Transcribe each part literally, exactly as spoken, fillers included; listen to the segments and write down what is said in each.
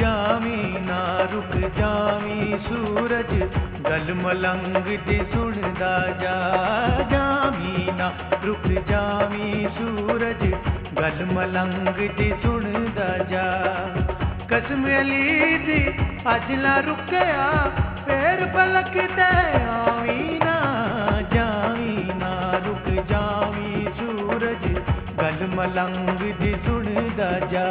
Xavi ना रुक Xavi सूरज गल मलंग दी सुनदा जा। जावी ना रुक जावी सूरज गल मलंग दी सुनदा जा। कसम अली दी अज ना रुकया फेर पलक दे आवी ना। जावी ना रुक जावी सूरज गल मलंग दी सुनदा जा।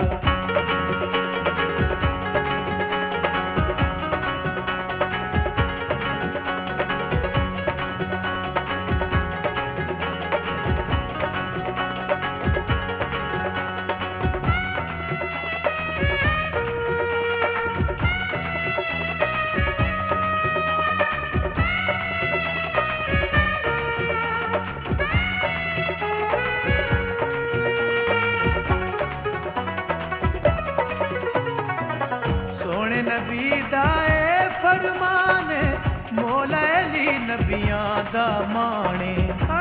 नबी दाए फरमान मौला अली नबियां दा माणे।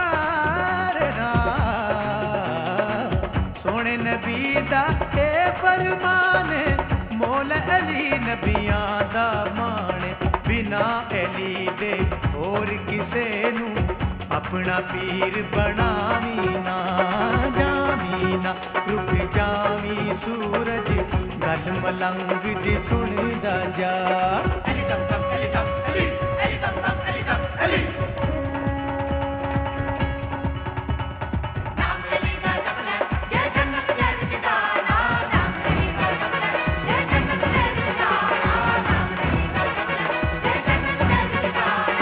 सोने नबी दा ए फरमान मौला अली नबियां दा माणे। बिना अली दे होर किसे नू अपना पीर बनावी ना। जावी ना रुक जावी सूरज गल मलंग दी सुनदा जा। अली दम दम अली दम अली अली दम दम अली दम अली। नाम अली का जपना ये जन्नत दे ठिकाना। नाम अली का जपना ये जन्नत दे ठिकाना। नाम अली का जपना ये जन्नत दे ठिकाना।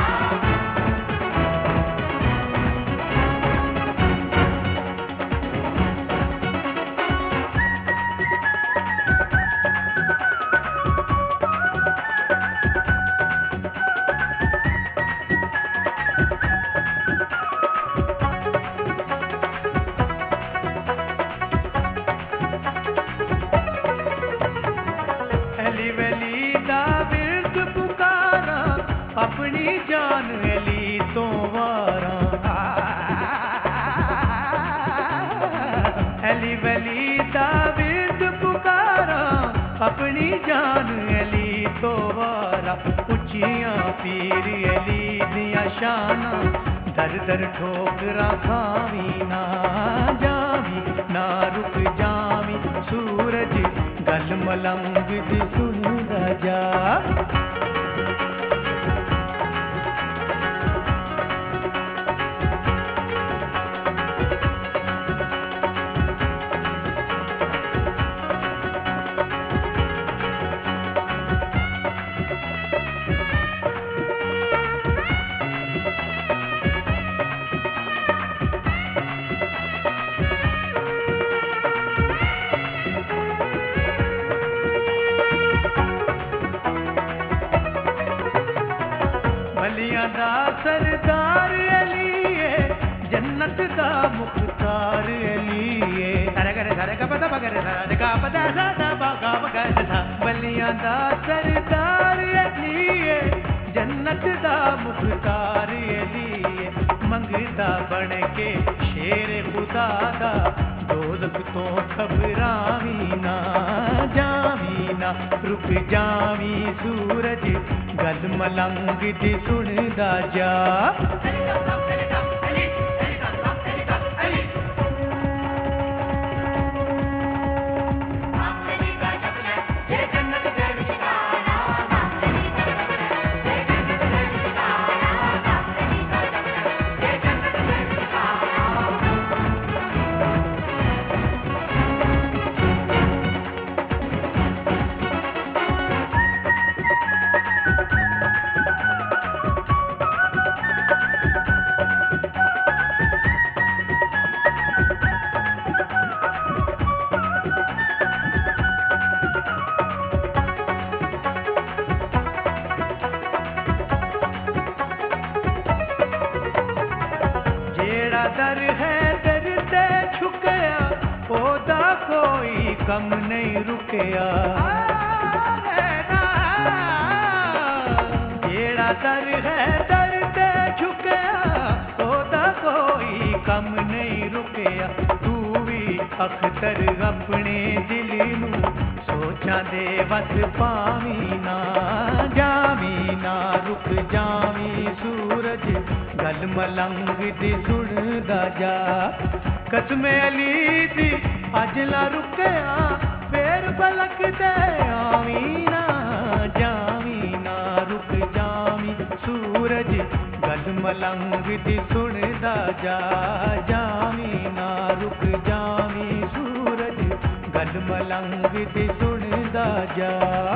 अली वली दा विरद पुकारा अपनी जान अली तो वारा। अली वली दा विरद पुकारा अपनी जान अली तो वारा। उचियां पीर अली दियां शाना दर दर ठोकरा खावी ना। जावी ना रुक जावी सूरज गल मलंग दी सुनदा जा। वलियां दा सरदार अली है जन्नत दा मुख्तार अली है। अरे करे सारे का पता बगैर सारे का पता सादा बागा बगैर था। वलियां दा सरदार अली है जन्नत दा मुख्तार अली है। मंगता बन के शेर खुदा दा दोज़ख तो घबरावी ना। जावी ना रुक जावी सूरज गल मलंग दी सुनदा जा। दर है दर ते छुकया ओदा कोई कम नहीं रुकया। जेड़ा दर है दर ते छुकया ओदा कोई कम नहीं रुकया। तू भी अख्तर अपने दिल नू सोचां दे वस पावी ना जावी ना रुक जावी सूरज गल मलंग दी सुनदा जा कसम अली दी अज ला रुकया फेर पलक दे आवी ना जावी ना रुक जावी सूरज गल मलंग दी सुनदा जा जावी ना रुक जावी सूरज गल मलंग दी सुनदा जा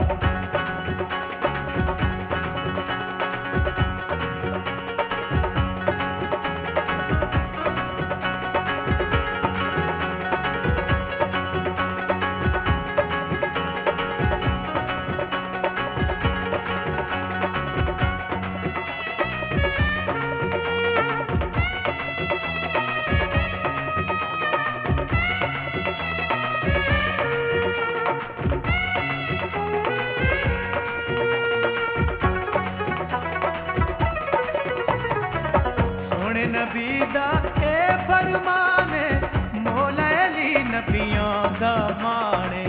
नबीदा ए फरमाने मौला अली नबियों दा माने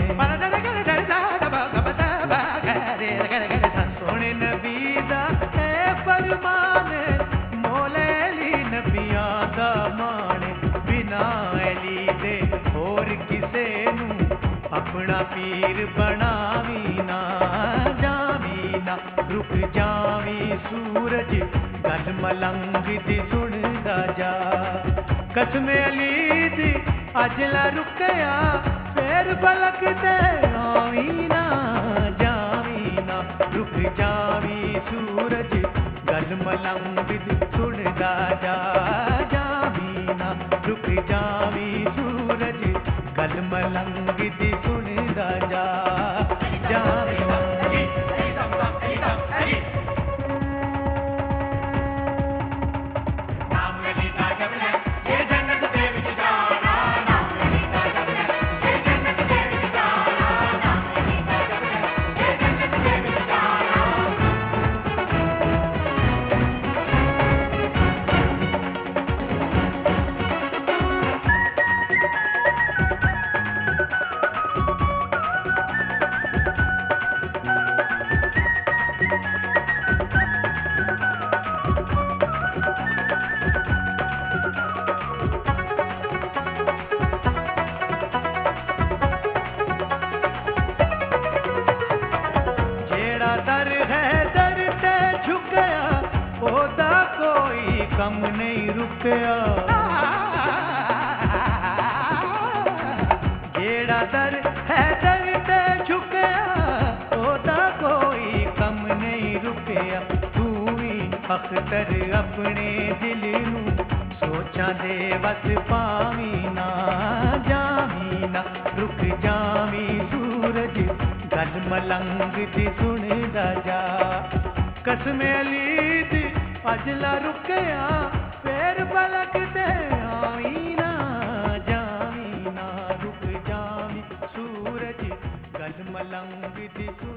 सोने नबीदा ए फरमाने मौला अली नबियों दा माने बिना अली दे होर किसे नू अपना पीर बनावी ना जावी ना रुक जावी सूरज गल मलंग दी सुनदा जा कसम अली दी अज ला रुकया फेर पलक ते आवी ना जावी ना रुक जावी सूरज गल मलंग दी सुनदा जा जावी ना रुक जावी सूरज गल मलंग दी सुनदा जा जावी ना दर है दर ते झुकया ओदा कोई कम नहीं रुकया जेड़ा दर है दर ते झुकया ओदा कोई कम नहीं रुकया तू भी अख्तर अपने दिल नू सोचां दे वस पावी ना जावी ना रुक जावी सूरज गल मलंग दी सुनदा जा कसम अली दी अज ला रुकया फेर पलक ते आवी ना जावी ना रुक जावी सूरज गल मलंग दी